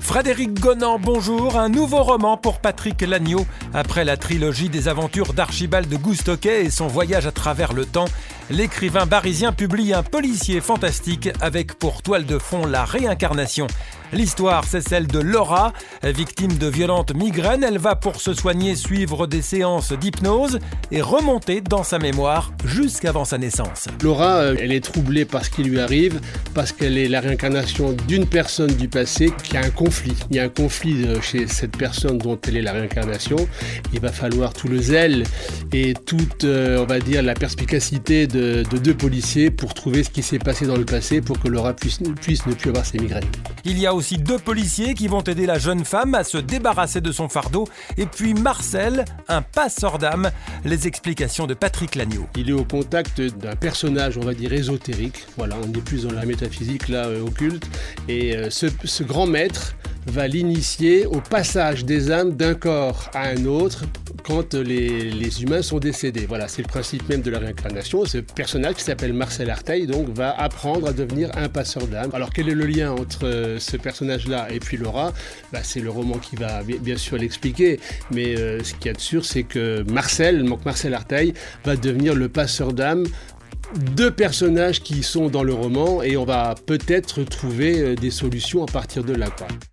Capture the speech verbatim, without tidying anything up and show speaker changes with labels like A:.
A: Frédéric Gonan, bonjour. Un nouveau roman pour Patrick Lagneau. Après la trilogie des aventures d'Archibald de Goustoquet et son voyage à travers le temps, l'écrivain barisien publie un policier fantastique avec pour toile de fond la réincarnation. L'histoire, c'est celle de Laura. Victime de violentes migraines, elle va pour se soigner suivre des séances d'hypnose et remonter dans sa mémoire jusqu'avant sa naissance.
B: Laura, elle est troublée par ce qui lui arrive, parce qu'elle est la réincarnation d'une personne du passé qui a un conflit. Il y a un conflit chez cette personne dont elle est la réincarnation. Il va falloir tout le zèle et toute, on va dire, la perspicacité de, de deux policiers pour trouver ce qui s'est passé dans le passé pour que Laura puisse, puisse ne plus avoir ses migraines.
A: Il y a aussi deux policiers qui vont aider la jeune femme à se débarrasser de son fardeau. Et puis Marcel, un passeur d'âme. Les explications de Patrick Lagneau.
B: Il est au contact d'un personnage, on va dire, ésotérique. Voilà, on est plus dans la métaphysique, là, euh, occulte. Et euh, ce, ce grand maître va l'initier au passage des âmes d'un corps à un autre quand les, les humains sont décédés. Voilà, c'est le principe même de la réincarnation. Ce personnage qui s'appelle Marcel Arteil donc, va apprendre à devenir un passeur d'âme. Alors quel est le lien entre euh, ce personnage-là et puis Laura ? Bah, c'est le roman qui va bien sûr l'expliquer, mais euh, ce qu'il y a de sûr, c'est que Marcel, donc Marcel Arteil, va devenir le passeur d'âme. Deux personnages qui sont dans le roman et on va peut-être trouver des solutions à partir de là, quoi.